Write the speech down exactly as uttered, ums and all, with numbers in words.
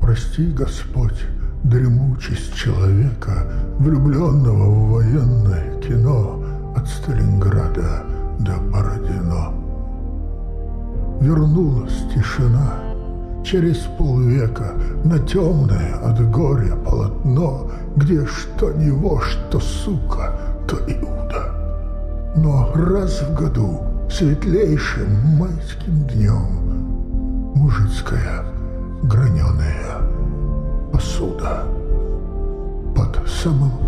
прости, Господь, дремучесть человека, влюбленного в военное кино от Сталинграда до Бородино. Вернулась тишина через полвека на темное от горя полотно, где что не вождь, то сука, то Иуда. Но раз в году светлейшим майским днем мужицкая граненая посуда под самым